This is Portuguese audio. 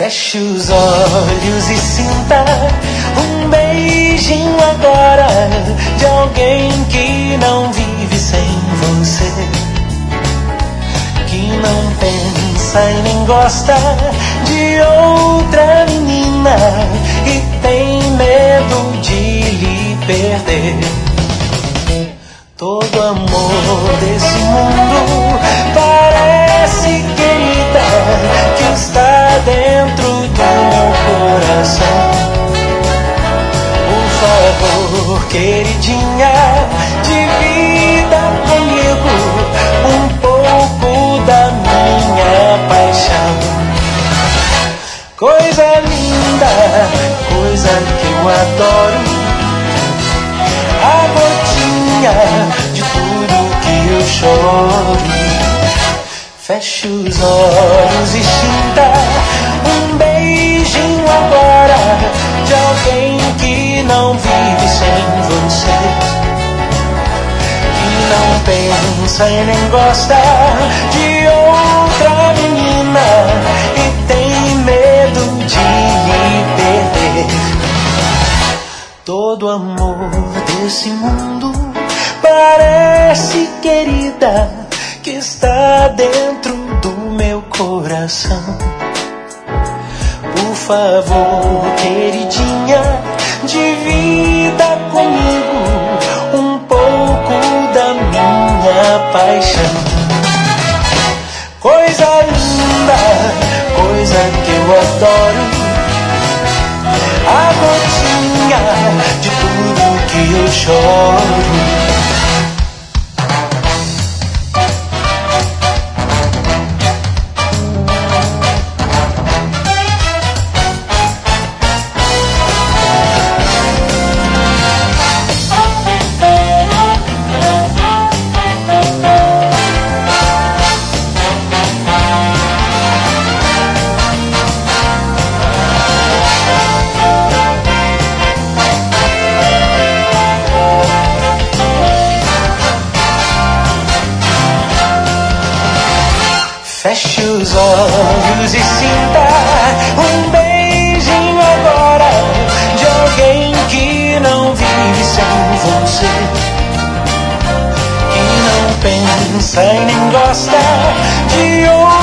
Feche os olhos e sinta um beijinho agora de alguém que não vive sem você, que não pensa e nem gosta de outra menina e tem medo de lhe perder. Todo amor desse mundo parece, querida, que está dentro do meu coração. Por favor, queridinha, divida comigo um pouco da minha paixão. Coisa linda, coisa que eu adoro, a gotinha de tudo que eu choro. Feche os olhos e sinta um beijinho agora de alguém que não vive sem você, que não pensa e nem gosta de outra menina e tem medo de lhe perder. Todo amor desse mundo parece, querida, que está dentro do meu coração. Por favor, queridinha, divida comigo um pouco da minha paixão. Coisa linda, coisa que eu adoro, a gotinha de tudo que eu choro. Feche os olhos e sinta um beijinho agora de alguém que não vive sem você, que não pensa e nem gosta de outro.